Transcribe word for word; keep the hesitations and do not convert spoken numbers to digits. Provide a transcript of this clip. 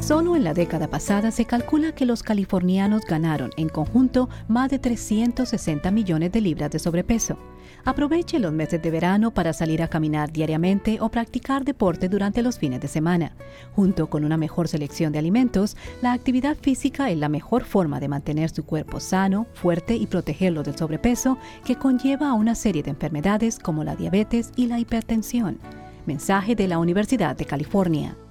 Solo en la década pasada se calcula que los californianos ganaron en conjunto más de trescientos sesenta millones de libras de sobrepeso. Aproveche los meses de verano para salir a caminar diariamente o practicar deporte durante los fines de semana. Junto con una mejor selección de alimentos, la actividad física es la mejor forma de mantener su cuerpo sano, fuerte y protegerlo del sobrepeso que conlleva a una serie de enfermedades como la diabetes y la hipertensión. Mensaje de la Universidad de California.